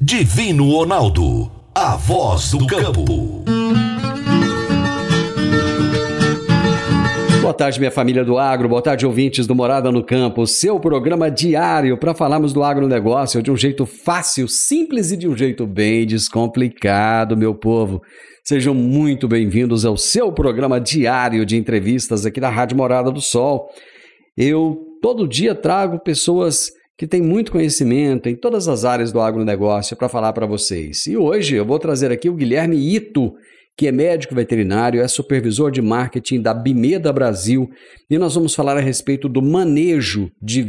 Divino Ronaldo, a voz do campo. Boa tarde, minha família do agro, boa tarde, ouvintes do Morada no Campo, seu programa diário para falarmos do agronegócio de um jeito fácil, simples e de um jeito bem descomplicado, meu povo. Sejam muito bem-vindos ao seu programa diário de entrevistas aqui da Rádio Morada do Sol. Eu todo dia trago pessoas que têm muito conhecimento em todas as áreas do agronegócio para falar para vocês. E hoje eu vou trazer aqui o Guilherme Ito, que é médico veterinário, é supervisor de marketing da Bimeda Brasil, e nós vamos falar a respeito do manejo de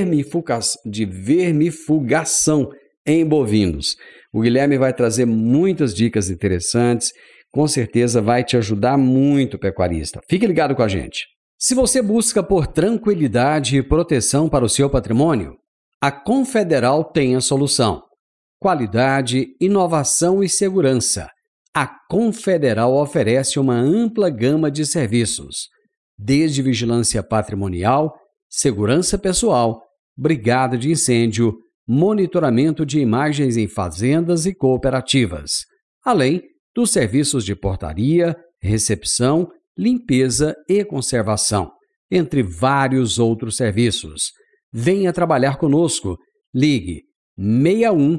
vermifugação em bovinos. O Guilherme vai trazer muitas dicas interessantes, com certeza vai te ajudar muito, pecuarista. Fique ligado com a gente. Se você busca por tranquilidade e proteção para o seu patrimônio, a Confederal tem a solução. Qualidade, inovação e segurança. A Confederal oferece uma ampla gama de serviços, desde vigilância patrimonial, segurança pessoal, brigada de incêndio, monitoramento de imagens em fazendas e cooperativas, além dos serviços de portaria, recepção, limpeza e conservação, entre vários outros serviços. Venha trabalhar conosco. Ligue 61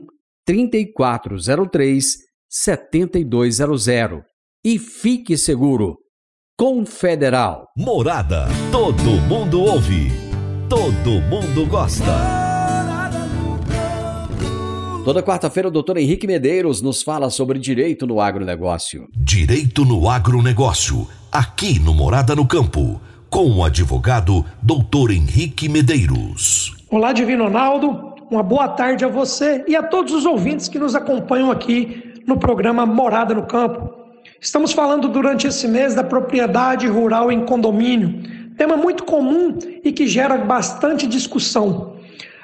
3403 7200 e fique seguro. Confederal. Morada, todo mundo ouve, todo mundo gosta. Toda quarta-feira o doutor Henrique Medeiros nos fala sobre direito no agronegócio. Direito no agronegócio, aqui no Morada no Campo, com o advogado doutor Henrique Medeiros. Olá, Divino Ronaldo, uma boa tarde a você e a todos os ouvintes que nos acompanham aqui no programa Morada no Campo. Estamos falando durante esse mês da propriedade rural em condomínio, tema muito comum e que gera bastante discussão.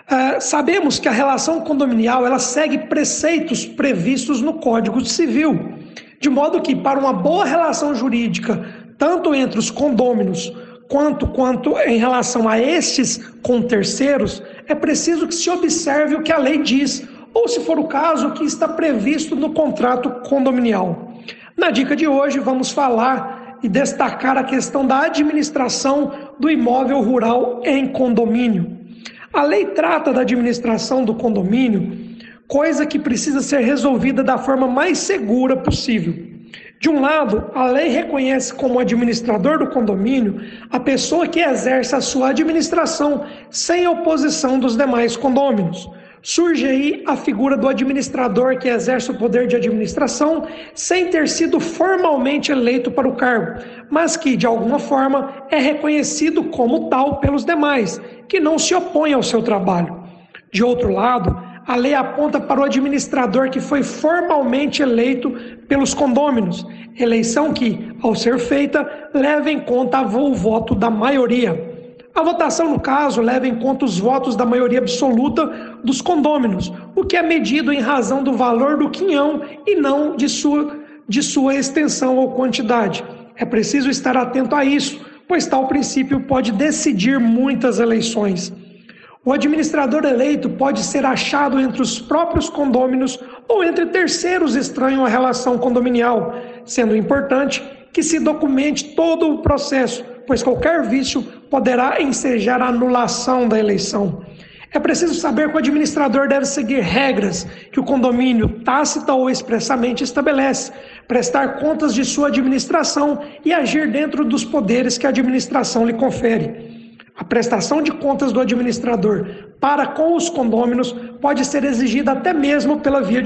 Sabemos que a relação condominial ela segue preceitos previstos no Código Civil, de modo que para uma boa relação jurídica, tanto entre os condôminos quanto em relação a estes com terceiros, é preciso que se observe o que a lei diz, ou, se for o caso, o que está previsto no contrato condominial. Na dica de hoje, vamos falar e destacar a questão da administração do imóvel rural em condomínio. A lei trata da administração do condomínio, coisa que precisa ser resolvida da forma mais segura possível. De um lado, a lei reconhece como administrador do condomínio a pessoa que exerce a sua administração sem oposição dos demais condôminos. Surge aí a figura do administrador que exerce o poder de administração sem ter sido formalmente eleito para o cargo, mas que, de alguma forma, é reconhecido como tal pelos demais, que não se opõem ao seu trabalho. De outro lado, a lei aponta para o administrador que foi formalmente eleito pelos condôminos, eleição que, ao ser feita, leva em conta o voto da maioria. A votação, no caso, leva em conta os votos da maioria absoluta dos condôminos, o que é medido em razão do valor do quinhão e não de sua extensão ou quantidade. É preciso estar atento a isso, pois tal princípio pode decidir muitas eleições. O administrador eleito pode ser achado entre os próprios condôminos ou entre terceiros estranhos à relação condominial, sendo importante que se documente todo o processo, pois qualquer vício poderá ensejar a anulação da eleição. É preciso saber que o administrador deve seguir regras que o condomínio, tácita ou expressamente, estabelece, prestar contas de sua administração e agir dentro dos poderes que a administração lhe confere. A prestação de contas do administrador para com os condôminos pode ser exigida até mesmo pela via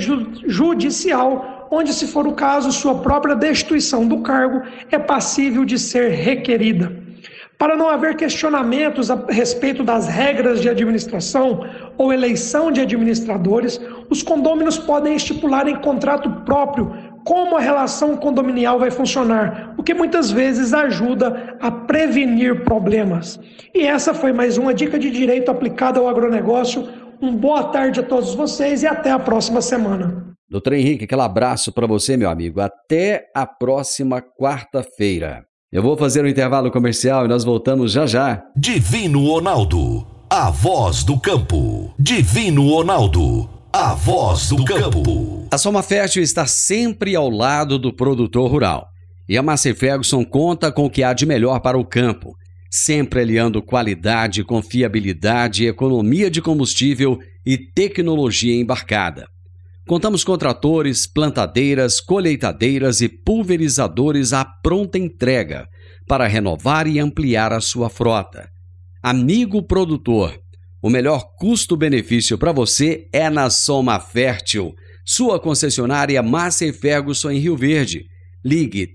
judicial, onde, se for o caso, sua própria destituição do cargo é passível de ser requerida. Para não haver questionamentos a respeito das regras de administração ou eleição de administradores, os condôminos podem estipular em contrato próprio como a relação condominial vai funcionar, o que muitas vezes ajuda a prevenir problemas. E essa foi mais uma dica de direito aplicada ao agronegócio. Boa tarde a todos vocês e até a próxima semana. Doutor Henrique, aquele abraço para você, meu amigo. Até a próxima quarta-feira. Eu vou fazer um intervalo comercial e nós voltamos já já. Divino Ronaldo, a voz do campo. Divino Ronaldo, a voz do campo. A Soma Fértil está sempre ao lado do produtor rural. E a Massey Ferguson conta com o que há de melhor para o campo, sempre aliando qualidade, confiabilidade, economia de combustível e tecnologia embarcada. Contamos com tratores, plantadeiras, colheitadeiras e pulverizadores à pronta entrega para renovar e ampliar a sua frota. Amigo produtor, o melhor custo-benefício para você é na Soma Fértil, sua concessionária Massey Ferguson em Rio Verde. Ligue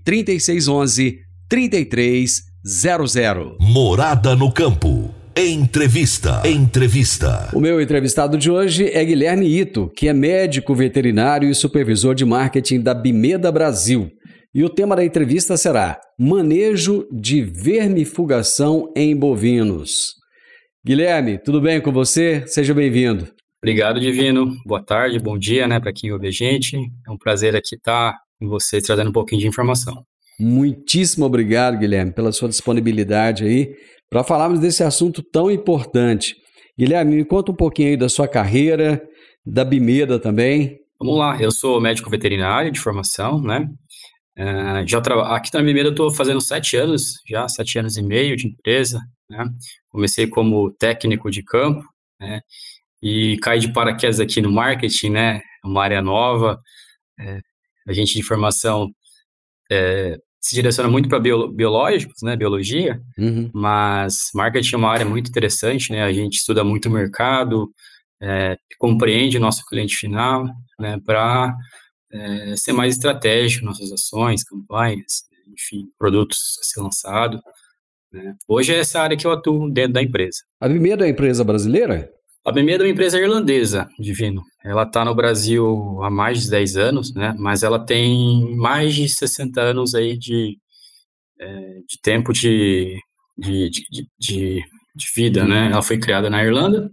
3611-3300. Morada no Campo. Entrevista. O meu entrevistado de hoje é Guilherme Ito, que é médico veterinário e supervisor de marketing da Bimeda Brasil. E o tema da entrevista será manejo de vermifugação em bovinos. Guilherme, tudo bem com você? Seja bem-vindo. Obrigado, Divino. Boa tarde, bom dia, para quem ouve a gente. É um prazer aqui estar com vocês trazendo um pouquinho de informação. Muitíssimo obrigado, Guilherme, pela sua disponibilidade aí para falarmos desse assunto tão importante. Guilherme, me conta um pouquinho aí da sua carreira, da Bimeda também. Vamos lá, eu sou médico veterinário de formação, Aqui na Bimeda eu estou fazendo 7 anos, já 7 anos e meio de empresa, Comecei como técnico de campo, e caí de paraquedas aqui no marketing, uma área nova. A gente de formação se direciona muito para biológicos, biologia, mas marketing é uma área muito interessante, A gente estuda muito o mercado, compreende o nosso cliente final, para ser mais estratégico nas nossas ações, campanhas, enfim, produtos a ser lançados. Hoje é essa área que eu atuo dentro da empresa. A Bimeda é uma empresa brasileira? A Bimeda é uma empresa irlandesa, Divino. Ela está no Brasil há mais de 10 anos, mas ela tem mais de 60 anos aí de tempo de vida, Ela foi criada na Irlanda,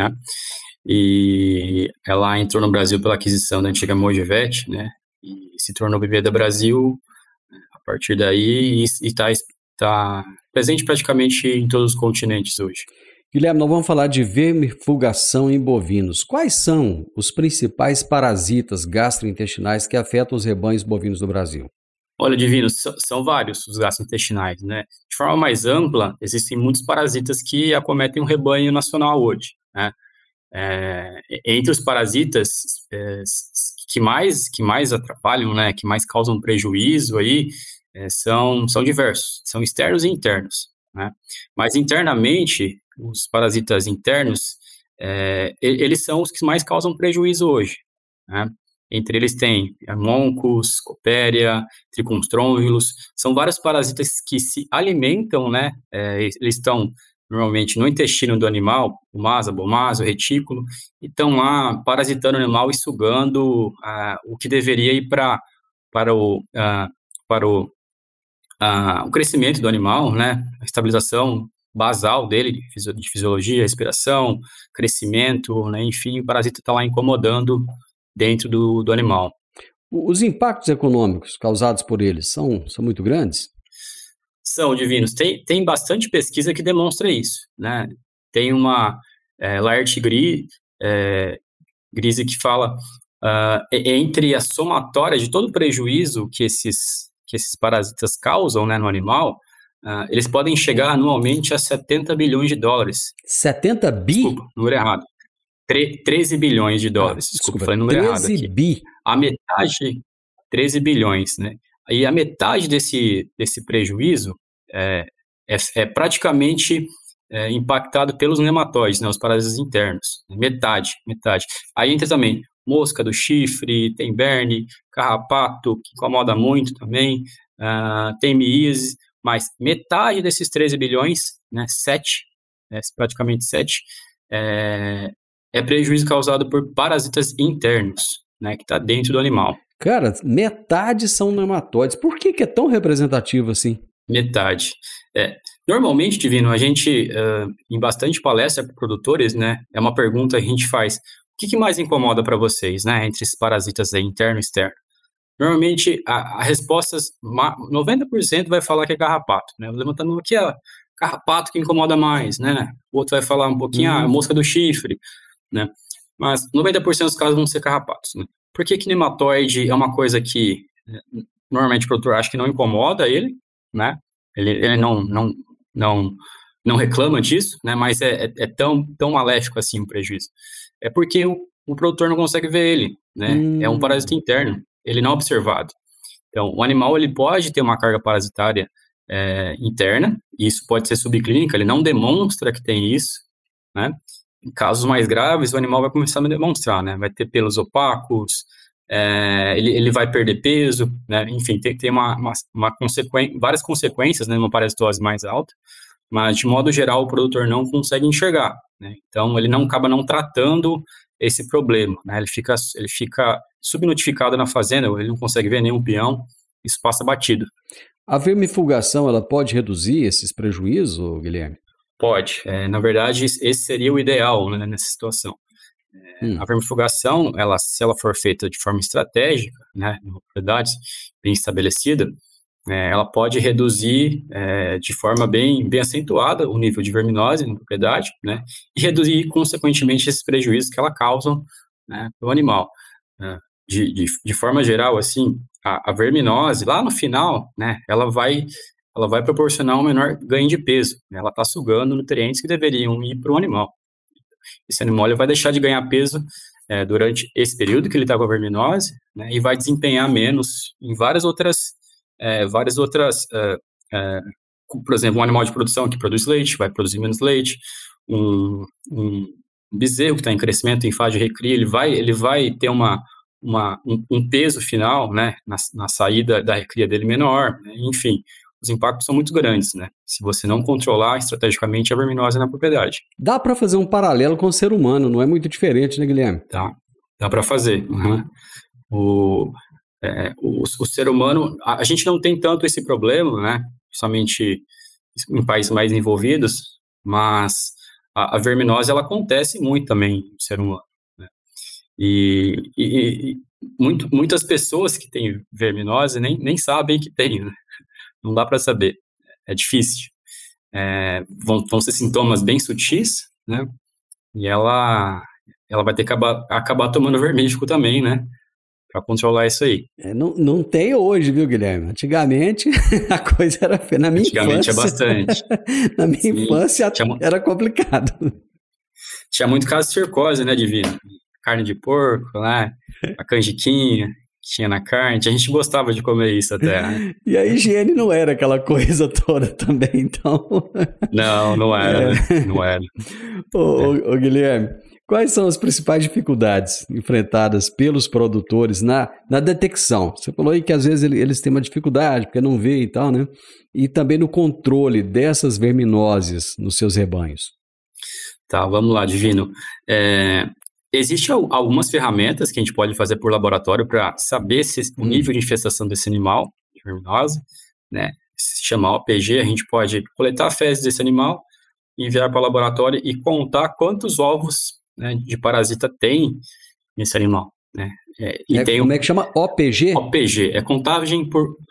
e ela entrou no Brasil pela aquisição da antiga Mogivet, e se tornou Bimeda Brasil a partir daí e está presente praticamente em todos os continentes hoje. Guilherme, nós vamos falar de vermifugação em bovinos. Quais são os principais parasitas gastrointestinais que afetam os rebanhos bovinos do Brasil? Olha, Divino, são vários os gastrointestinais, De forma mais ampla, existem muitos parasitas que acometem o rebanho nacional hoje, Entre os parasitas que mais atrapalham, que mais causam prejuízo aí, são diversos, são externos e internos, Mas internamente, os parasitas internos, eles são os que mais causam prejuízo hoje, Entre eles tem Moncus, Copperia, Trichonstrongylos, são vários parasitas que se alimentam, Eles estão normalmente no intestino do animal, o masa, bomasa, o retículo, e estão lá parasitando o animal e sugando o que deveria ir para o crescimento do animal, a estabilização basal dele, de fisiologia, respiração, crescimento, enfim, o parasita está lá incomodando dentro do animal. Os impactos econômicos causados por eles são muito grandes? São, Divinos. Tem bastante pesquisa que demonstra isso, Tem uma Laerte Grise que fala entre a somatória de todo o prejuízo que esses parasitas causam, no animal, eles podem chegar anualmente a 70 bilhões de dólares. 70 bi? Desculpa, número errado. 13 bilhões de dólares. Desculpa, falei número errado aqui. 13 bi. A metade, 13 bilhões, E a metade desse prejuízo é praticamente impactado pelos nematóides, os parasitas internos. Metade. Aí entra também mosca do chifre, tem berne, carrapato, que incomoda muito também, tem miíase, mas metade desses 13 bilhões, 7, praticamente 7, é prejuízo causado por parasitas internos, que está dentro do animal. Cara, metade são nematóides. Por que é tão representativo assim? Metade. Normalmente, Divino, a gente, em bastante palestra para produtores, é uma pergunta que a gente faz: o que mais incomoda para vocês, entre esses parasitas aí, interno e externo? Normalmente, a resposta, 90% vai falar que é carrapato, Levantando aqui, carrapato que incomoda mais, O outro vai falar um pouquinho, mosca do chifre, mas 90% dos casos vão ser carrapatos, né? Por que nematóide é uma coisa que normalmente o produtor acha que não incomoda ele, né? Ele não reclama disso, né? Mas é tão maléfico assim o prejuízo. É porque o produtor não consegue ver ele, né? É um parasita interno, ele não é observado. Então, o animal ele pode ter uma carga parasitária interna, e isso pode ser subclínica, ele não demonstra que tem isso, né? Em casos mais graves, o animal vai começar a demonstrar, né? Vai ter pelos opacos, ele vai perder peso, né? Enfim, tem várias consequências, né, numa parasitose mais alta, mas de modo geral o produtor não consegue enxergar, né? Então ele acaba não tratando esse problema, né? Ele fica subnotificado na fazenda, ele não consegue ver nenhum peão, isso passa batido. A vermifugação, ela pode reduzir esses prejuízos, Guilherme? Pode. Na verdade, esse seria o ideal, né, nessa situação. A vermifugação, se ela for feita de forma estratégica, né, em propriedades bem estabelecida, ela pode reduzir de forma bem acentuada o nível de verminose na propriedade, né, e reduzir, consequentemente, esses prejuízos que ela causa, né, para o animal. De forma geral, assim, a verminose, lá no final, né, ela vai proporcionar um menor ganho de peso, né? Ela está sugando nutrientes que deveriam ir para o animal. Esse animal ele vai deixar de ganhar peso durante esse período que ele está com a verminose, né, e vai desempenhar menos em várias outras por exemplo, um animal de produção que produz leite, vai produzir menos leite, um bezerro que está em crescimento, em fase de recria, ele vai ter um peso final, né, na saída da recria dele menor, né, enfim, os impactos são muito grandes, né, se você não controlar estrategicamente a verminose na propriedade. Dá para fazer um paralelo com o ser humano, não é muito diferente, né, Guilherme? Dá para fazer. Uhum. O ser humano, a gente não tem tanto esse problema, né, somente em países mais envolvidos, mas a verminose, ela acontece muito também no ser humano, né? E muitas pessoas que têm verminose nem sabem que tem, né? Não dá para saber, é difícil. Vão ser sintomas bem sutis, né? E ela vai ter que acabar tomando vermífugo também, né? Para controlar isso aí. Não tem hoje, viu, Guilherme? Antigamente a coisa era feia. Na minha Antigamente infância, é bastante. Na minha infância era complicado. Tinha muito caso de circose, né, Divino? Carne de porco, né? A canjiquinha que tinha na carne. A gente gostava de comer isso até, né? E a higiene não era aquela coisa toda também, então... Não era. Não era. Ô, Guilherme, quais são as principais dificuldades enfrentadas pelos produtores na detecção? Você falou aí que às vezes eles têm uma dificuldade porque não vê e tal, né? E também no controle dessas verminoses nos seus rebanhos. Tá, vamos lá, Divino. Existem algumas ferramentas que a gente pode fazer por laboratório para saber o nível de infestação desse animal, de verminose, né? Se chama OPG, a gente pode coletar a fezes desse animal, enviar para o laboratório e contar quantos ovos, né, de parasita tem nesse animal, né? Como é que chama? OPG? OPG, contagem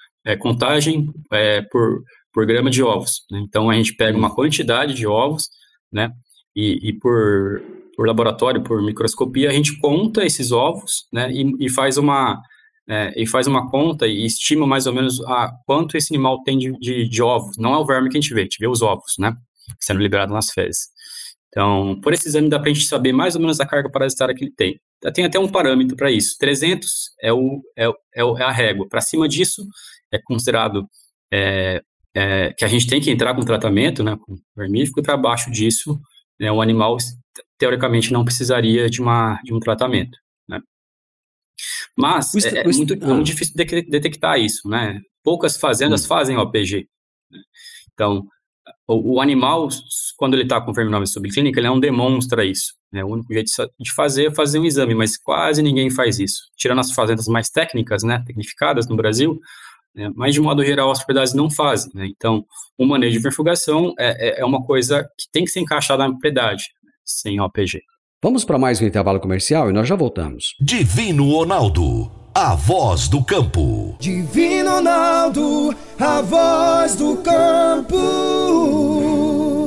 por grama de ovos, né? Então a gente pega uma quantidade de ovos, né? E por laboratório, por microscopia, a gente conta esses ovos, né? E faz uma conta e estima mais ou menos quanto esse animal tem de ovos. Não é o verme que a gente vê os ovos, né? Sendo liberado nas fezes. Então, por esse exame dá para a gente saber mais ou menos a carga parasitária que ele tem. Tem até um parâmetro para isso. 300 é a régua. Para cima disso, é considerado que a gente tem que entrar com tratamento, né, com vermífugo, e para baixo disso, né, o animal, teoricamente, não precisaria de um tratamento, né? Mas é muito difícil detectar isso, né? Poucas fazendas fazem OPG, né? Então, o animal, quando ele está com verminose subclínica, ele não demonstra isso, né? O único jeito de fazer é fazer um exame, mas quase ninguém faz isso. Tirando as fazendas mais técnicas, né, tecnificadas no Brasil, né, mas de modo geral as propriedades não fazem, né? Então, o manejo de vermifugação é uma coisa que tem que ser encaixada na propriedade, né, sem OPG. Vamos para mais um intervalo comercial e nós já voltamos. Divino Ronaldo, a voz do campo. Divino Ronaldo, a voz do campo.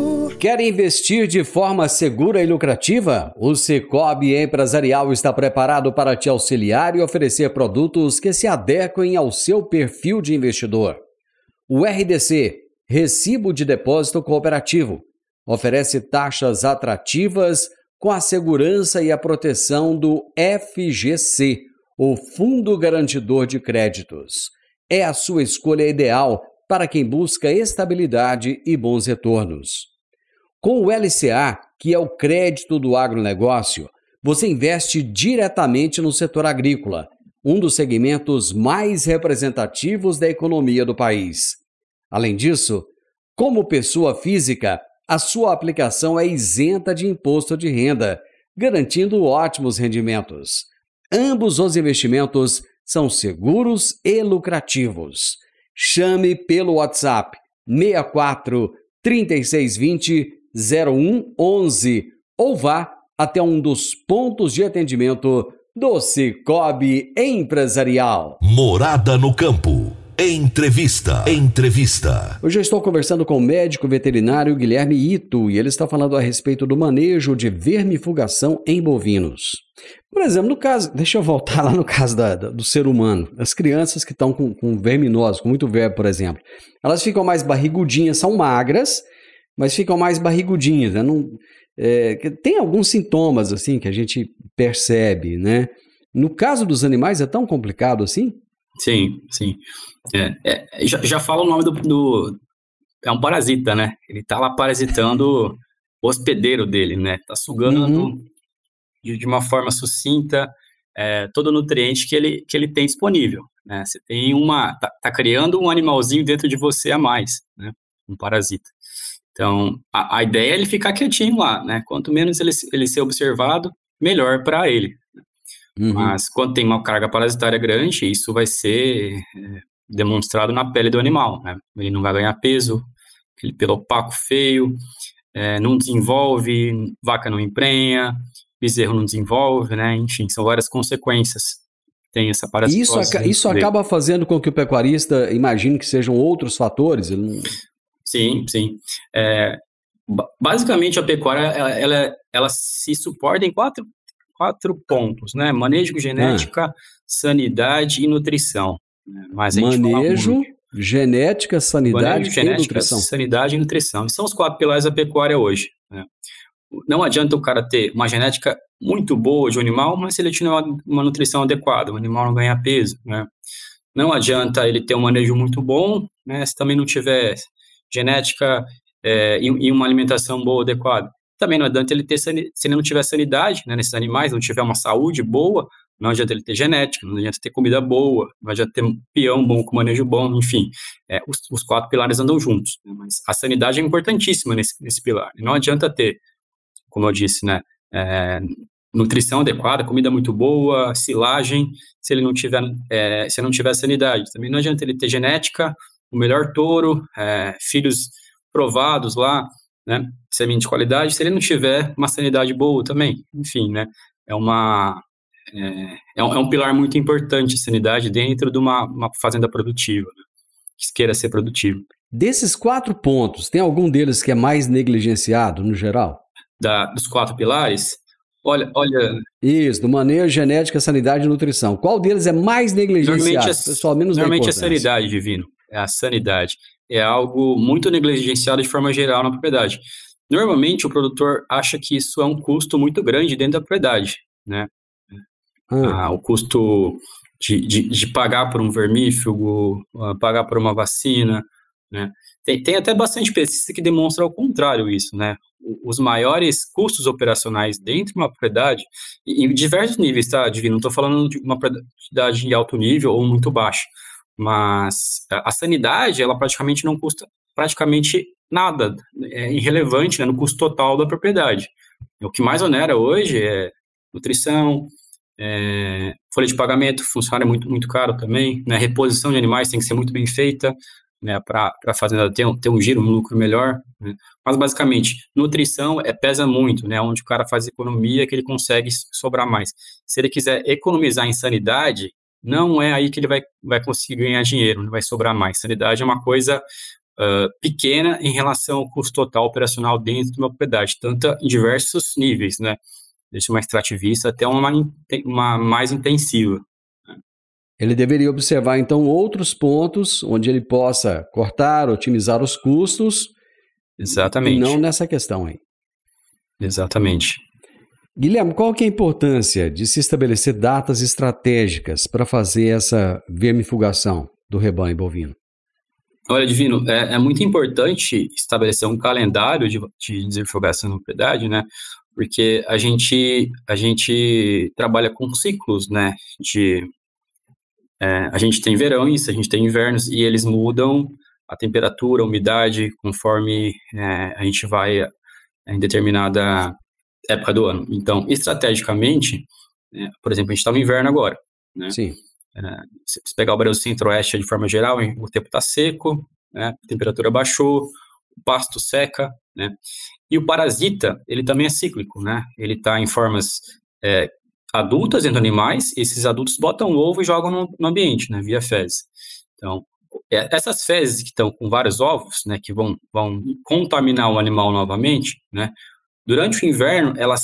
Quer investir de forma segura e lucrativa? O Sicoob Empresarial está preparado para te auxiliar e oferecer produtos que se adequem ao seu perfil de investidor. O RDC, Recibo de Depósito Cooperativo, oferece taxas atrativas com a segurança e a proteção do FGC, o Fundo Garantidor de Créditos. É a sua escolha ideal para quem busca estabilidade e bons retornos. Com o LCA, que é o crédito do agronegócio, você investe diretamente no setor agrícola, um dos segmentos mais representativos da economia do país. Além disso, como pessoa física, a sua aplicação é isenta de imposto de renda, garantindo ótimos rendimentos. Ambos os investimentos são seguros e lucrativos. Chame pelo WhatsApp 64 3620 0111 ou vá até um dos pontos de atendimento do Sicoob Empresarial. Morada no Campo. Entrevista. Hoje eu estou conversando com o médico veterinário Guilherme Ito e ele está falando a respeito do manejo de vermifugação em bovinos. Por exemplo, no caso, deixa eu voltar lá no caso do ser humano. As crianças que estão com verminose, com muito verme, por exemplo, elas ficam mais barrigudinhas, são magras, mas ficam mais barrigudinhas, né? Tem alguns sintomas assim que a gente percebe, né? No caso dos animais é tão complicado assim? Sim. Já fala o nome do... É um parasita, né? Ele tá lá parasitando o hospedeiro dele, né? Tá sugando de uma forma sucinta todo o nutriente que ele tem disponível, né? Você tem tá criando um animalzinho dentro de você a mais, né? Um parasita. Então, a ideia é ele ficar quietinho lá, né? Quanto menos ele ser observado, melhor para ele. Mas quando tem uma carga parasitária grande, isso vai ser demonstrado na pele do animal, né? Ele não vai ganhar peso, aquele pelo opaco feio, não desenvolve, vaca não emprenha, bezerro não desenvolve, né? Enfim, são várias consequências. Tem essa parasitose. Isso acaba fazendo com que o pecuarista imagine que sejam outros fatores? Sim. Basicamente, a pecuária ela se suporta em quatro pontos, né? Manejo, genética, sanidade e nutrição. Né? Mas manejo, genética, sanidade e nutrição. Sanidade e nutrição. São os 4 pilares da pecuária hoje. Né? Não adianta o cara ter uma genética muito boa de um animal, mas se ele tiver uma nutrição adequada, o animal não ganha peso. Né? Não adianta ele ter um manejo muito bom, né? Se também não tiver genética e uma alimentação boa, adequada. Também não adianta ele ter, se ele não tiver sanidade, né, nesses animais, não tiver uma saúde boa, não adianta ele ter genética, não adianta ter comida boa, não adianta ter um peão bom, com manejo bom, enfim. Os 4 pilares andam juntos. Né, mas a sanidade é importantíssima nesse pilar. E não adianta ter, como eu disse, né, nutrição adequada, comida muito boa, silagem, se ele não tiver sanidade. Também não adianta ele ter genética, o melhor touro, filhos provados lá, né, semente de qualidade, se ele não tiver uma sanidade boa também, enfim, né, é um pilar muito importante, a sanidade dentro de uma fazenda produtiva, né, que queira ser produtivo. Desses 4 pontos, tem algum deles que é mais negligenciado no geral? Dos 4 pilares, olha... Isso, do manejo, genética, sanidade e nutrição. Qual deles é mais negligenciado? Normalmente é sanidade, Divino, é a sanidade. É algo muito negligenciado de forma geral na propriedade. Normalmente, o produtor acha que isso é um custo muito grande dentro da propriedade, né? O custo de pagar por um vermífugo, pagar por uma vacina, né? Tem até bastante pesquisa que demonstra o contrário isso, né? Os maiores custos operacionais dentro de uma propriedade, em diversos níveis, tá, Divino? Não estou falando de uma propriedade de alto nível ou muito baixo, mas a sanidade, ela praticamente não custa nada, é irrelevante, né, no custo total da propriedade. O que mais onera hoje é nutrição, folha de pagamento, funcionário é muito, muito caro também, né, reposição de animais tem que ser muito bem feita, né, para a fazenda ter um giro, um lucro melhor, né, mas basicamente, nutrição pesa muito, né, onde o cara faz economia que ele consegue sobrar mais. Se ele quiser economizar em sanidade, não é aí que ele vai conseguir ganhar dinheiro, não vai sobrar mais. Sanidade é uma coisa pequena em relação ao custo total operacional dentro de uma propriedade, tanto em diversos níveis, né? Desde uma extrativista até uma mais intensiva. Ele deveria observar, então, outros pontos onde ele possa cortar, otimizar os custos. Exatamente. E não nessa questão aí. Exatamente. Guilherme, qual que é a importância de se estabelecer datas estratégicas para fazer essa vermifugação do rebanho bovino? Olha, Divino, é muito importante estabelecer um calendário de desvermifugação na propriedade, né? Porque a gente trabalha com ciclos, né? A gente tem verões, a gente tem invernos, e eles mudam a temperatura, a umidade, conforme a gente vai em determinada época do ano. Então, estrategicamente, por exemplo, a gente está no inverno agora, né? Sim. Se pegar o Brasil Centro-Oeste de forma geral, o tempo está seco, né? A temperatura baixou, o pasto seca, né? E o parasita, ele também é cíclico, né? Ele está em formas adultas dentro de animais, esses adultos botam o ovo e jogam no ambiente, né? Via fezes. Então, essas fezes que estão com vários ovos, né? Que vão contaminar o animal novamente, né? Durante o inverno, elas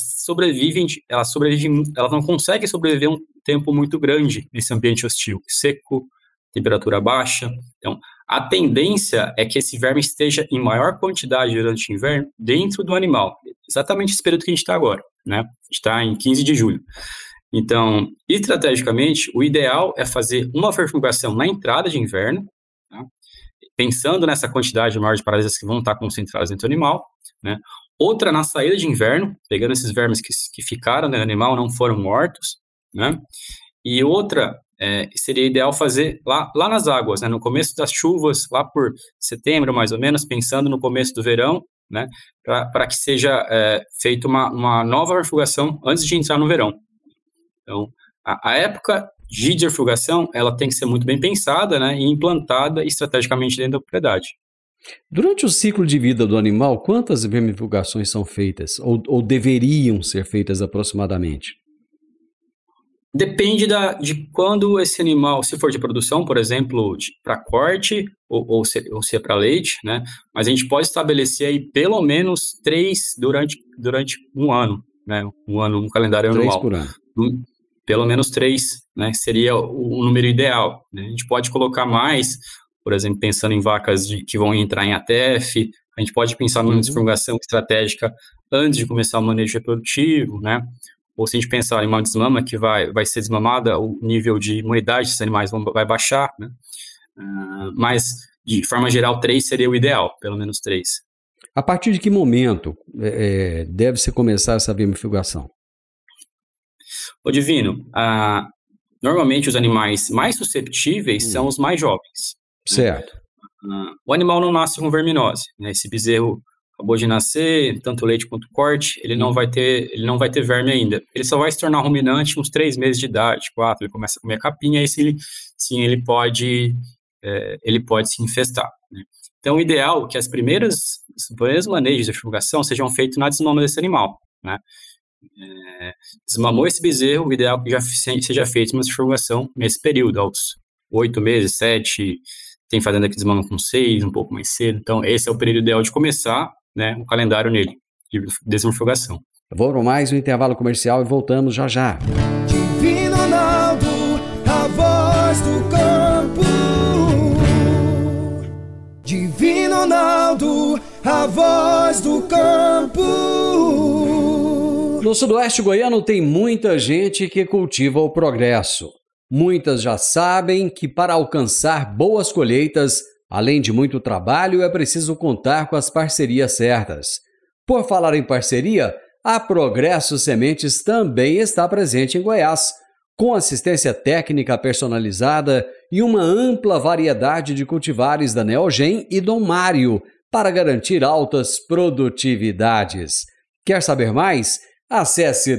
não conseguem sobreviver um tempo muito grande nesse ambiente hostil, seco, temperatura baixa. Então, a tendência é que esse verme esteja em maior quantidade durante o inverno dentro do animal. Exatamente esse período que a gente está agora, né? A gente está em 15 de julho. Então, estrategicamente, o ideal é fazer uma vermifugação na entrada de inverno, tá? Pensando nessa quantidade maior de parasitas que vão estar concentrados dentro do animal, né? Outra na saída de inverno, pegando esses vermes que ficaram no animal, não foram mortos, né? E outra seria ideal fazer lá nas águas, né? No começo das chuvas, lá por setembro mais ou menos, pensando no começo do verão, né? Para que seja feita uma nova vermifugação antes de entrar no verão. Então, a época de desvermifugação, ela tem que ser muito bem pensada, né? E implantada estrategicamente dentro da propriedade. Durante o ciclo de vida do animal, quantas vermifugações são feitas ou deveriam ser feitas aproximadamente? Depende de quando esse animal, se for de produção, por exemplo, para corte ou se é para leite, né? Mas a gente pode estabelecer aí pelo menos 3 durante um ano, né? Um calendário 3 anual. por ano. Pelo menos 3, né? Seria o número ideal, né? A gente pode colocar mais. Por exemplo, pensando em vacas que vão entrar em ATF, a gente pode pensar numa desvermifugação estratégica antes de começar o manejo reprodutivo, né? Ou se a gente pensar em uma desmama que vai ser desmamada, o nível de imunidade desses animais vai baixar, né? Mas, de forma geral, 3 seria o ideal, pelo menos 3. A partir de que momento deve-se começar essa vermifugação? Ô Divino, normalmente os animais mais susceptíveis são os mais jovens. Certo. O animal não nasce com verminose, né? Esse bezerro acabou de nascer, tanto leite quanto corte, ele não vai ter verme ainda. Ele só vai se tornar ruminante uns 3 meses de idade, 4, ele começa a comer capinha, aí sim ele pode se infestar, né? Então, o ideal é que os primeiros manejos de vermifugação sejam feitos na desmama desse animal, né? Desmamou esse bezerro, o ideal é que já seja feita uma vermifugação nesse período, aos 8 meses, 7, tem fazenda que desmama com 6, um pouco mais cedo. Então, esse é o período ideal de começar, né, o calendário nele, de desvermifugação. Vou para mais um intervalo comercial e voltamos já já. Divino Ronaldo, a voz do campo. Divino Ronaldo, a voz do campo. No sudoeste goiano tem muita gente que cultiva o progresso. Muitas já sabem que para alcançar boas colheitas, além de muito trabalho, é preciso contar com as parcerias certas. Por falar em parceria, a Progresso Sementes também está presente em Goiás, com assistência técnica personalizada e uma ampla variedade de cultivares da Neogen e Dom Mário para garantir altas produtividades. Quer saber mais? Acesse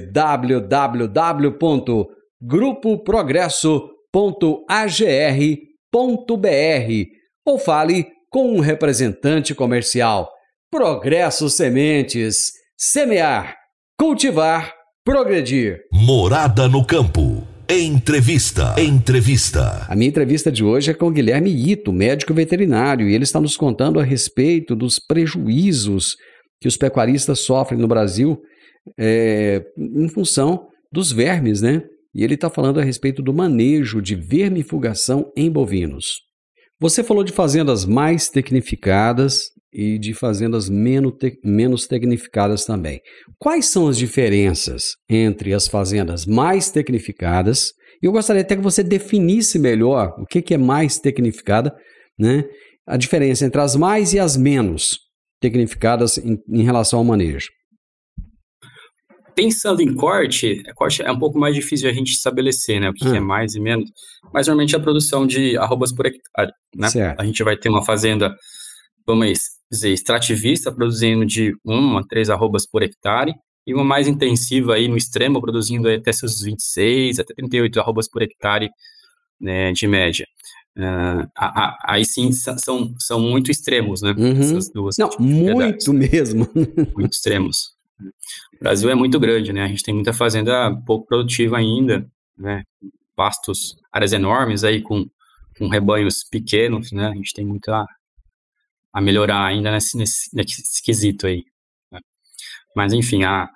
www.grupoprogresso.agr.br ou fale com um representante comercial. Progresso Sementes. Semear, cultivar, progredir. Morada no campo. Entrevista. A minha entrevista de hoje é com o Guilherme Ito, médico veterinário, e ele está nos contando a respeito dos prejuízos que os pecuaristas sofrem no Brasil em função dos vermes, né? E ele está falando a respeito do manejo de vermifugação em bovinos. Você falou de fazendas mais tecnificadas e de fazendas menos tecnificadas também. Quais são as diferenças entre as fazendas mais tecnificadas? Eu gostaria até que você definisse melhor o que é mais tecnificada, né? A diferença entre as mais e as menos tecnificadas em relação ao manejo. Pensando em corte é um pouco mais difícil a gente estabelecer, né? O que é mais e menos. Mas normalmente a produção de arrobas por hectare, né? Certo. A gente vai ter uma fazenda, vamos dizer, extrativista, produzindo de 1 a 3 arrobas por hectare, e uma mais intensiva aí no extremo, produzindo até seus 26, até 38 arrobas por hectare, né, de média. Aí sim são muito extremos, né? Essas duas. Não, muito mesmo. Muito extremos. O Brasil é muito grande, né? A gente tem muita fazenda pouco produtiva ainda, né? Pastos, áreas enormes aí com rebanhos pequenos, né? A gente tem muito a melhorar ainda nesse quesito aí, né? Mas enfim,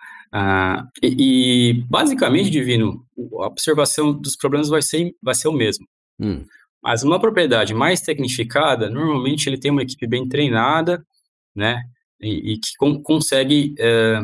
basicamente, Divino, a observação dos problemas vai ser o mesmo. Mas uma propriedade mais tecnificada, normalmente ele tem uma equipe bem treinada, né? E que consegue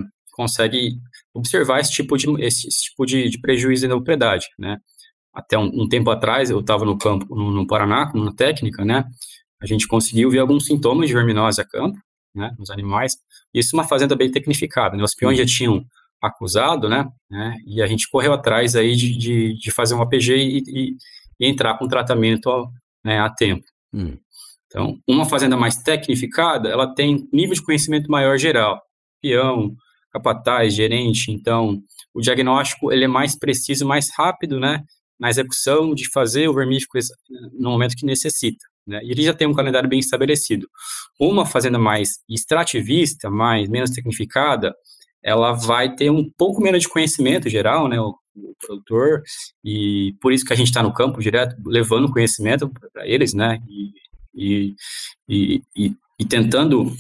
observar esse tipo de prejuízo na propriedade, né? Até um tempo atrás, eu estava no campo, no Paraná, na técnica, né? A gente conseguiu ver alguns sintomas de verminose a campo, né, nos animais. Isso é uma fazenda bem tecnificada, né? Os peões já tinham acusado, né? E a gente correu atrás aí de fazer um APG e entrar com tratamento a tempo. Então, uma fazenda mais tecnificada, ela tem nível de conhecimento maior geral. Peão, capataz, gerente. Então, o diagnóstico ele é mais preciso, mais rápido, né, na execução de fazer o vermífugo no momento que necessita, né? E ele já tem um calendário bem estabelecido. Uma fazenda mais extrativista, menos tecnificada, ela vai ter um pouco menos de conhecimento geral, né, o produtor, e por isso que a gente está no campo direto, levando conhecimento para eles, né, e tentando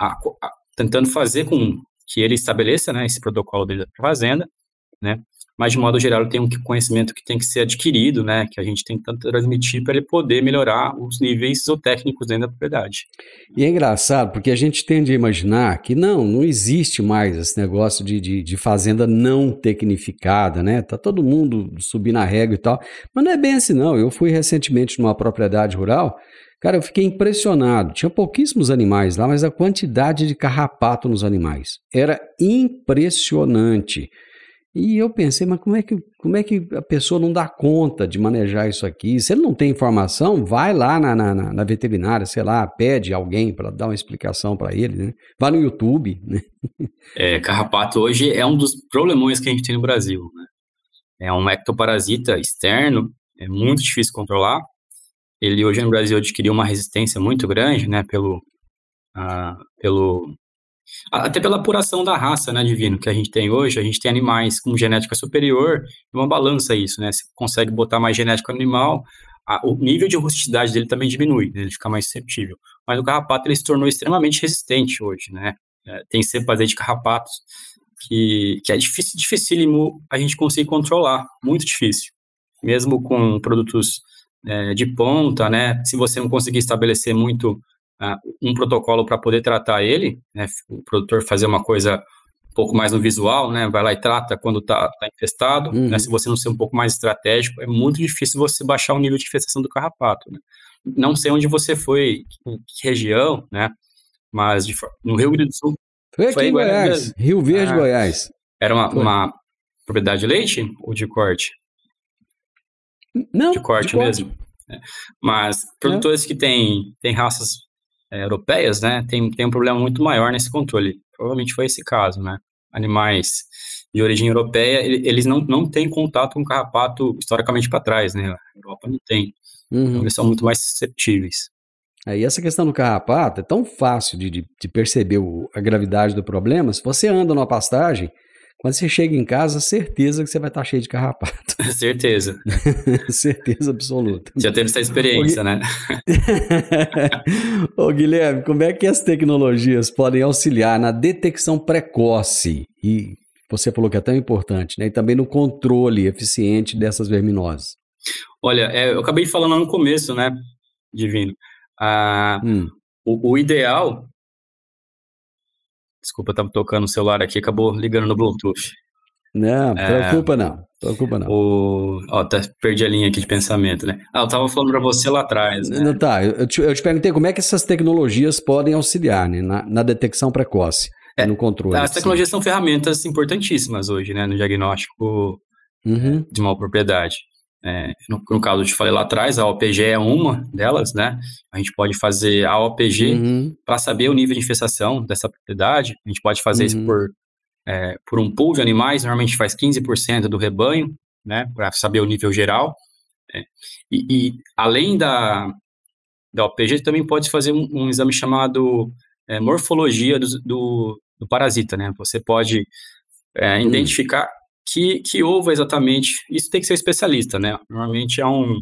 fazer com que ele estabeleça, né, esse protocolo dele para a fazenda, né, mas de modo geral ele tem um conhecimento que tem que ser adquirido, né, que a gente tem que transmitir para ele poder melhorar os níveis zootécnicos dentro da propriedade. E é engraçado porque a gente tende a imaginar que não existe mais esse negócio de fazenda não tecnificada, né? Tá todo mundo subindo a régua e tal, mas não é bem assim não. Eu fui recentemente numa propriedade rural. Cara, eu fiquei impressionado. Tinha pouquíssimos animais lá, mas a quantidade de carrapato nos animais era impressionante. E eu pensei, mas como é que a pessoa não dá conta de manejar isso aqui? Se ele não tem informação, vai lá na veterinária, sei lá, pede alguém para dar uma explicação para ele, né? Vai no YouTube, né? Carrapato hoje é um dos problemões que a gente tem no Brasil, né? É um ectoparasita externo, é muito difícil controlar. Ele hoje no Brasil adquiriu uma resistência muito grande, né, até pela apuração da raça, né, Divino, que a gente tem hoje. A gente tem animais com genética superior, e uma balança isso, né, você consegue botar mais genética no animal, o nível de rusticidade dele também diminui, né, ele fica mais susceptível. Mas o carrapato ele se tornou extremamente resistente hoje, né, tem cepas aí de carrapatos que é dificílimo a gente conseguir controlar, muito difícil, mesmo com produtos de ponta, né? Se você não conseguir estabelecer muito um protocolo para poder tratar ele, né? O produtor fazer uma coisa um pouco mais no visual, né? Vai lá e trata quando está infestado, né? Se você não ser um pouco mais estratégico, é muito difícil você baixar o nível de infestação do carrapato, né? Não sei onde você foi, em que região, né? Mas no Rio Grande do Sul. Foi aqui em Goiás, Rio Verde, Goiás. Era uma propriedade de leite ou de corte? Não, de corte mesmo. Mas produtores que têm raças europeias, né, tem um problema muito maior nesse controle. Provavelmente foi esse caso, né? Animais de origem europeia, eles não têm contato com carrapato historicamente para trás, né? A Europa não tem. Então eles são muito mais susceptíveis. E essa questão do carrapato é tão fácil de perceber a gravidade do problema. Se você anda numa pastagem, Quando você chega em casa, certeza que você vai estar cheio de carrapato. Certeza. Certeza absoluta. Já teve essa experiência, né? Ô Guilherme, como é que as tecnologias podem auxiliar na detecção precoce? E você falou que é tão importante, né? E também no controle eficiente dessas verminoses. Olha, eu acabei falando lá no começo, né, Divino? O ideal... Desculpa, estava tocando o celular aqui, acabou ligando no Bluetooth. Não, preocupa não. Perdi a linha aqui de pensamento, né? Eu estava falando para você lá atrás, né? Não, tá, eu te perguntei como é que essas tecnologias podem auxiliar, né, na detecção precoce, no controle. As tecnologias são ferramentas importantíssimas hoje, né, no diagnóstico de uma propriedade. No caso, eu te falei lá atrás, a OPG é uma delas, né? A gente pode fazer a OPG para saber o nível de infestação dessa propriedade. A gente pode fazer isso por um pool de animais, normalmente faz 15% do rebanho, né? Para saber o nível geral. E além da OPG, também pode fazer um exame chamado morfologia do parasita, né? Você pode identificar que ovo exatamente, isso tem que ser especialista, né? Normalmente é um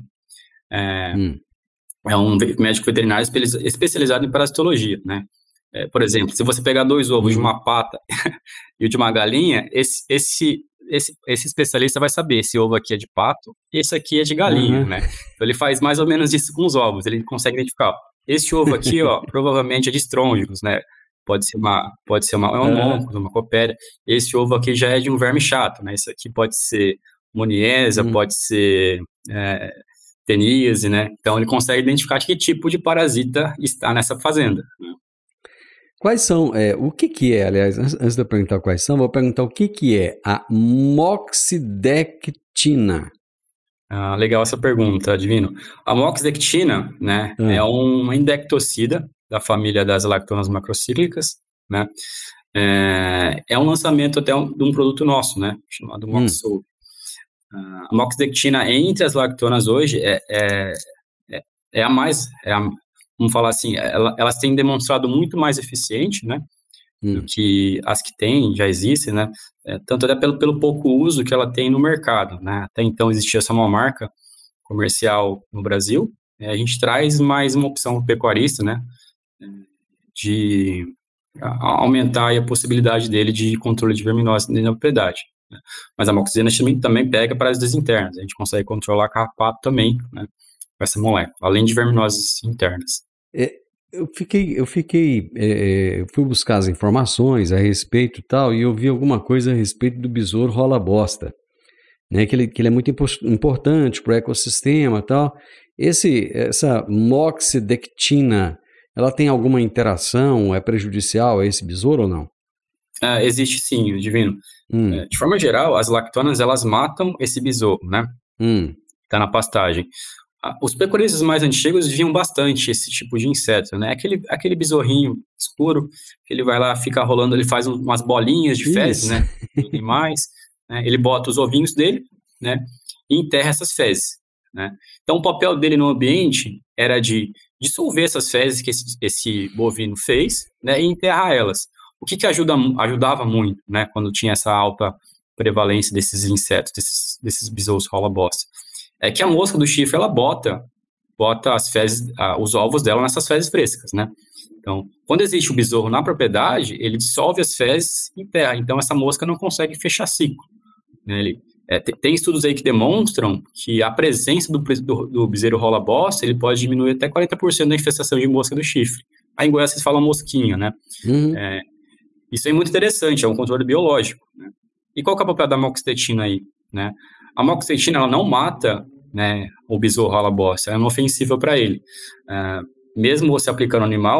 médico veterinário especializado em parasitologia, né? Por exemplo, se você pegar 2 ovos de uma pata e o de uma galinha, esse especialista vai saber esse ovo aqui é de pato, esse aqui é de galinha, né? Então ele faz mais ou menos isso com os ovos, ele consegue identificar, ó, esse ovo aqui, ó, provavelmente é de estrôngicos, né? Pode ser uma copéria. Esse ovo aqui já é de um verme chato, né? Esse aqui pode ser moniesa, pode ser teníase, né? Então ele consegue identificar que tipo de parasita está nessa fazenda, né? Quais são, o que é, aliás, antes de eu perguntar quais são, vou perguntar o que é a moxidectina. Legal essa pergunta, Divino. A moxidectina, né, é uma indectocida da família das lactonas macrocíclicas, né? É um lançamento até de um produto nosso, né, chamado Moxsul. A moxidectina entre as lactonas hoje vamos falar assim, elas têm demonstrado muito mais eficiente, né, do que as que já existem, né, tanto até pelo pouco uso que ela tem no mercado, né. Até então existia só uma marca comercial no Brasil, a gente traz mais uma opção para o pecuarista, né, de aumentar aí a possibilidade dele de controle de verminose na propriedade, né. Mas a moxidectina também pega parasitas internos, a gente consegue controlar carrapato também, né, com essa molécula, além de verminoses internas. Eu fui buscar as informações a respeito e tal, e eu vi alguma coisa a respeito do besouro rola-bosta, né, que ele é muito importante para o ecossistema e tal. Essa moxidectina, ela tem alguma interação, é prejudicial a esse besouro ou não? Existe sim, Divino. De forma geral, as lactonas, elas matam esse besouro, né? Tá na pastagem. Os pecuaristas mais antigos viam bastante esse tipo de inseto, né? Aquele besorrinho escuro, que ele vai lá, fica rolando, ele faz umas bolinhas de fezes, né? Animais, né? Ele bota os ovinhos dele, né? E enterra essas fezes, né? Então, o papel dele no ambiente era de dissolver essas fezes que esse bovino fez, né? E enterrar elas. O que ajudava muito, né? Quando tinha essa alta prevalência desses insetos, desses besouros rola-bosta. É que a mosca do chifre, ela bota as fezes, os ovos dela nessas fezes frescas, né? Então, quando existe o besouro na propriedade, ele dissolve as fezes e enterra. Então, essa mosca não consegue fechar ciclo, né? Tem estudos aí que demonstram que a presença do bezerro rola-bosta, ele pode diminuir até 40% da infestação de mosca do chifre. Aí em Goiás vocês falam mosquinha, né? Isso é muito interessante, é um controle biológico, né? E qual que é o papel da moxidectina aí, né? A moxidectina, ela não mata, né, o besouro rola-bosta, ela é inofensiva para ele. Mesmo você aplicando no animal,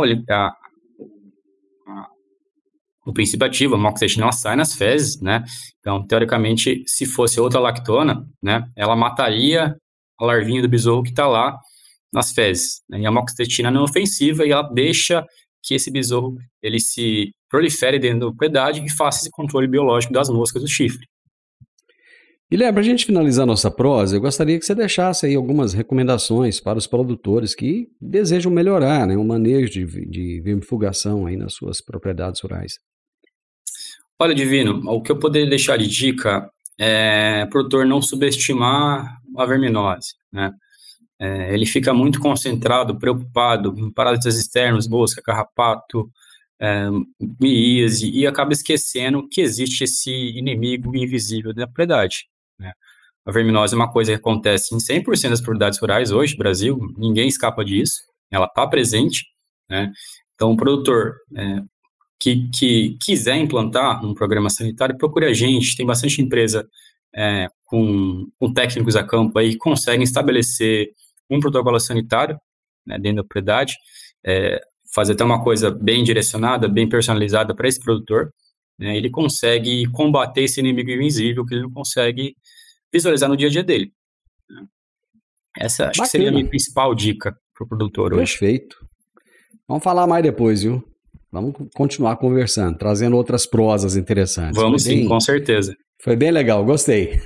o princípio ativo, a moxidectina, ela sai nas fezes, né? Então, teoricamente, se fosse outra lactona, né, ela mataria a larvinha do besouro que está lá nas fezes, né? E a moxidectina não é ofensiva e ela deixa que esse besouro ele se prolifere dentro da propriedade e faça esse controle biológico das moscas do chifre. Guilherme, para a gente finalizar nossa prosa, eu gostaria que você deixasse aí algumas recomendações para os produtores que desejam melhorar, né, o manejo de vermifugação aí nas suas propriedades rurais. Olha, Divino, o que eu poderia deixar de dica é o produtor não subestimar a verminose, né? Ele fica muito concentrado, preocupado em parásitos externos, mosca, carrapato, miíase, e acaba esquecendo que existe esse inimigo invisível da propriedade, né? A verminose é uma coisa que acontece em 100% das propriedades rurais hoje, no Brasil, ninguém escapa disso, ela está presente, né? Então, o produtor que quiser implantar um programa sanitário, procure a gente, tem bastante empresa com técnicos a campo aí que conseguem estabelecer um protocolo sanitário, né, dentro da propriedade, fazer até uma coisa bem direcionada, bem personalizada para esse produtor, né, ele consegue combater esse inimigo invisível que ele não consegue visualizar no dia a dia dele, né. Essa acho que seria a minha principal dica para o produtor hoje. Perfeito. Vamos falar mais depois, viu? Vamos continuar conversando, trazendo outras prosas interessantes. Vamos sim, com certeza. Foi bem legal, gostei.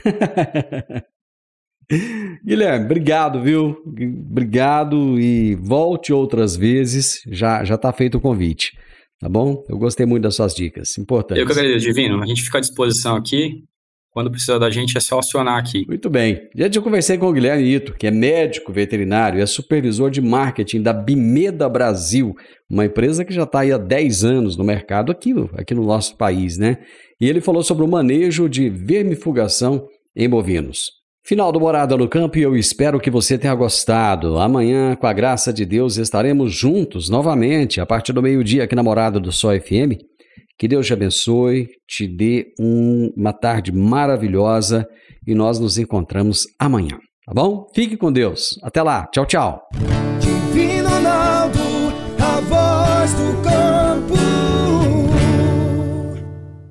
Guilherme, obrigado, viu? Obrigado e volte outras vezes. Já está feito o convite, tá bom? Eu gostei muito das suas dicas, importantes. Eu que agradeço, Divino. A gente fica à disposição aqui. Quando precisar da gente, é só acionar aqui. Muito bem. Já eu conversei com o Guilherme Ito, que é médico veterinário e é supervisor de marketing da Bimeda Brasil, uma empresa que já está aí há 10 anos no mercado aqui no nosso país, né? E ele falou sobre o manejo de vermifugação em bovinos. Final do Morada no Campo e eu espero que você tenha gostado. Amanhã, com a graça de Deus, estaremos juntos novamente a partir do meio-dia aqui na Morada do Sol FM. Que Deus te abençoe, te dê uma tarde maravilhosa e nós nos encontramos amanhã, tá bom? Fique com Deus. Até lá. Tchau, tchau. Divino Ronaldo, a voz do campo.